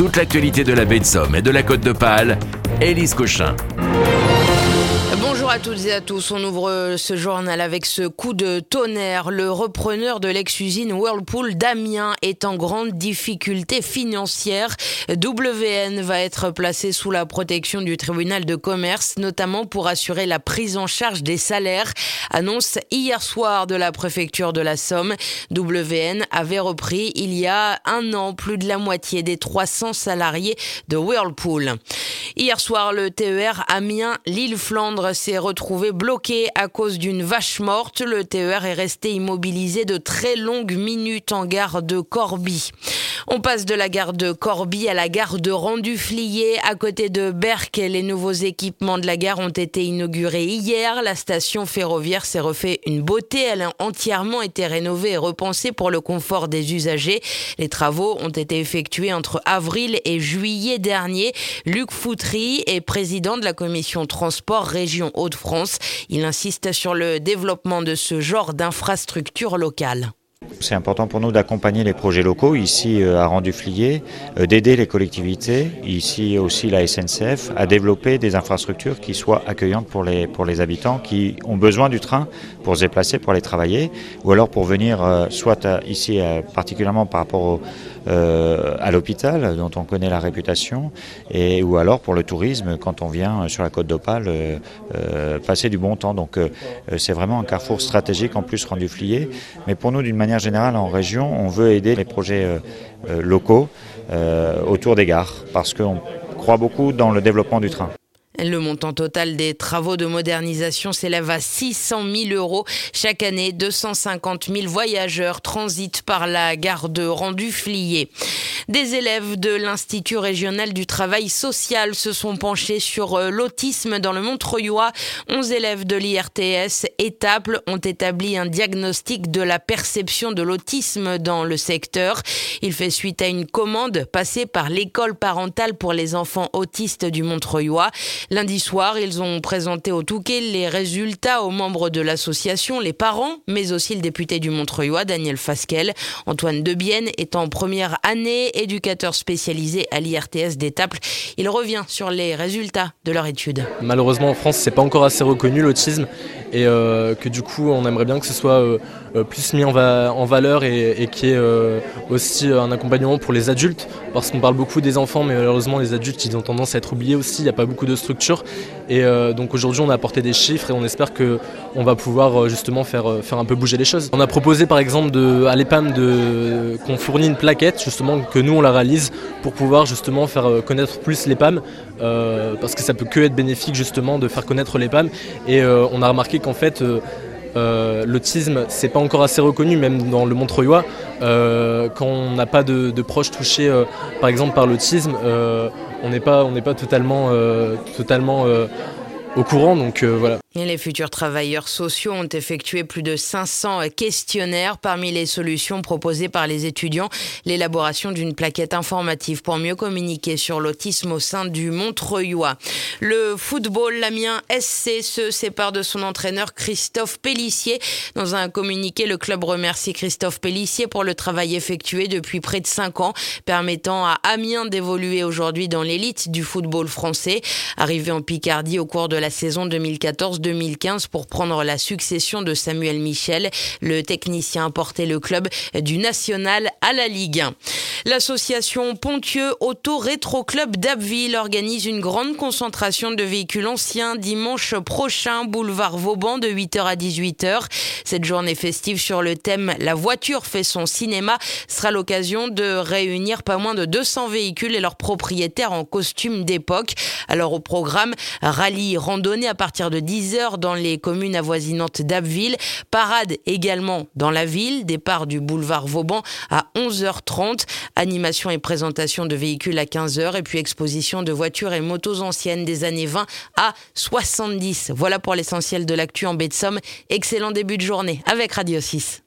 Toute l'actualité de la baie de Somme et de la Côte d'Opale, Élise Cochin. Bonjour à toutes et à tous, on ouvre ce journal avec ce coup de tonnerre. Le repreneur de l'ex-usine Whirlpool d'Amiens est en grande difficulté financière. WN va être placé sous la protection du tribunal de commerce, notamment pour assurer la prise en charge des salaires. Annonce hier soir de la préfecture de la Somme. WN avait repris il y a un an plus de la moitié des 300 salariés de Whirlpool. Hier soir, le TER Amiens-Lille-Flandre s'est retrouvé bloqué à cause d'une vache morte. Le TER est resté immobilisé de très longues minutes en gare de Corbie. On passe de la gare de Corbie à la gare de Renduflier, à côté de Berck. Les nouveaux équipements de la gare ont été inaugurés hier. La station ferroviaire s'est refait une beauté. Elle a entièrement été rénovée et repensée pour le confort des usagers. Les travaux ont été effectués entre avril et juillet dernier. Luc Foutry est président de la commission transport région Hauts-de-France. Il insiste sur le développement de ce genre d'infrastructures locales. C'est important pour nous d'accompagner les projets locaux, ici à Renduflier, d'aider les collectivités, ici aussi la SNCF, à développer des infrastructures qui soient accueillantes pour les habitants qui ont besoin du train pour se déplacer, pour aller travailler, ou alors pour venir soit ici particulièrement par rapport à l'hôpital dont on connaît la réputation, ou alors pour le tourisme quand on vient sur la Côte d'Opale passer du bon temps. Donc c'est vraiment un carrefour stratégique en plus Renduflier, mais pour nous d'une manière générale en région, on veut aider les projets locaux autour des gares parce qu'on croit beaucoup dans le développement du train. Le montant total des travaux de modernisation s'élève à 600 000 €. Chaque année, 250 000 voyageurs transitent par la gare de Renduflier. Des élèves de l'Institut régional du travail social se sont penchés sur l'autisme dans le Montreuillois. 11 élèves de l'IRTS Étaples ont établi un diagnostic de la perception de l'autisme dans le secteur. Il fait suite à une commande passée par l'école parentale pour les enfants autistes du Montreuillois. Lundi soir, ils ont présenté au Touquet les résultats aux membres de l'association, les parents, mais aussi le député du Montreuillois, Daniel Fasquelle. Antoine Debienne est en première année, éducateur spécialisé à l'IRTS d'Étaples. Il revient sur les résultats de leur étude. Malheureusement, en France, c'est pas encore assez reconnu l'autisme et que du coup, on aimerait bien que ce soit plus mis en valeur et qu'il y ait aussi un accompagnement pour les adultes, parce qu'on parle beaucoup des enfants, mais malheureusement, les adultes, ils ont tendance à être oubliés aussi. Il n'y a pas beaucoup de structures et donc aujourd'hui, on a apporté des chiffres et on espère qu'on va pouvoir justement faire un peu bouger les choses. On a proposé par exemple à l'EPAM qu'on fournit une plaquette, justement, que nous on la réalise pour pouvoir justement faire connaître plus l'EPAM, parce que ça peut que être bénéfique justement de faire connaître l'EPAM et on a remarqué qu'en fait l'autisme c'est pas encore assez reconnu, même dans le Montreuillois. Quand on n'a pas de proches touchés par exemple par l'autisme, on n'est pas totalement au courant, donc voilà. Et les futurs travailleurs sociaux ont effectué plus de 500 questionnaires. Parmi les solutions proposées par les étudiants, l'élaboration d'une plaquette informative pour mieux communiquer sur l'autisme au sein du Montreuillois. Le football, l'Amiens SC se sépare de son entraîneur Christophe Pélissier. Dans un communiqué, le club remercie Christophe Pélissier pour le travail effectué depuis près de 5 ans, permettant à Amiens d'évoluer aujourd'hui dans l'élite du football français. Arrivé en Picardie au cours de la saison 2014-2015 pour prendre la succession de Samuel Michel, le technicien a porté le club du National à la Ligue 1. L'association Pontieux Auto Rétro Club d'Abbeville organise une grande concentration de véhicules anciens dimanche prochain, boulevard Vauban, de 8h à 18h. Cette journée festive sur le thème « La voiture fait son cinéma » sera l'occasion de réunir pas moins de 200 véhicules et leurs propriétaires en costume d'époque. Alors au programme, rallye randonnée à partir de 10h dans les communes avoisinantes d'Abbeville, parade également dans la ville, départ du boulevard Vauban à 11h30, animation et présentation de véhicules à 15h et puis exposition de voitures et motos anciennes des années 20 à 70. Voilà pour l'essentiel de l'actu en baie de Somme. Excellent début de journée avec Radio 6.